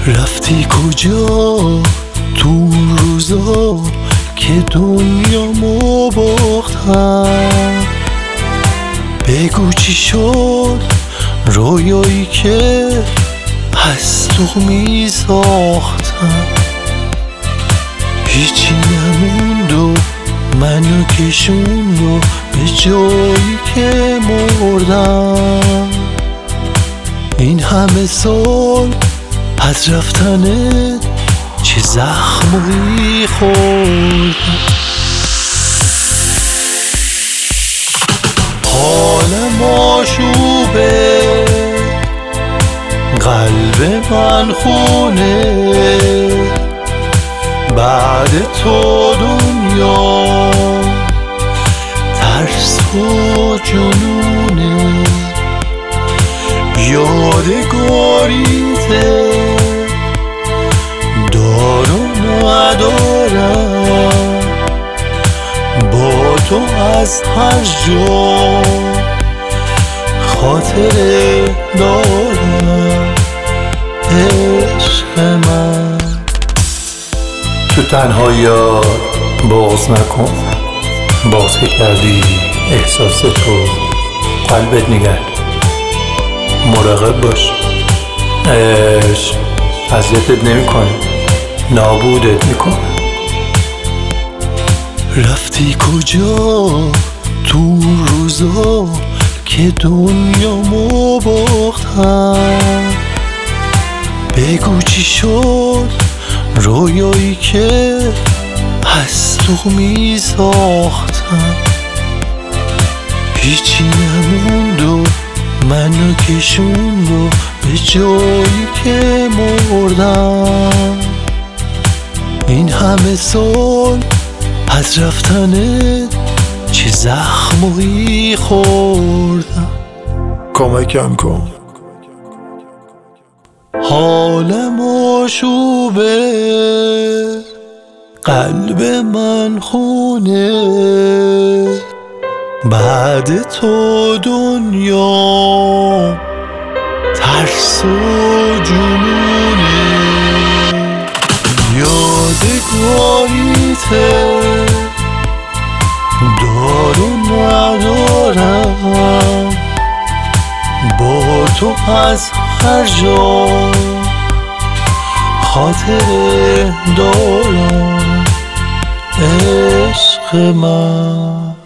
رفتی کجا تو روزا که دنیامو باختم؟ بگو چی شد رویایی که از تو می ساختم؟ هیچی نموند و منو کشوند و به جایی که مردم. این همه سال از رفتنت چه زخمی خوردم. حالم آشوبه، قلب من خونه، بعد تو دنیا ترس و جنونه. یادگاریته دارم ندارم، با تو از هر جا خاطره دارم. عشق من تو تنهایی بغض نکن، بغض که کردی احساس تو قلبت نگه، مراقب باش. عشق اذیتت نمیکنه، نابودت میکنه. رفتی کجا تو روزا که دنیامو باختم؟ بگو چی شد رویایی که از تو می ساختم؟ هیچی نموند و منو کشوند و به جایی که مردم. این همه سال از رفتنت چه زخمی خوردم. کمکم کن. حالم آشوبه، قلب من خونه، بعد تو دنیا ترس و جنونه. یادگاریته دارم ندارم، با تو از هر جا خاطره دارم. عشق من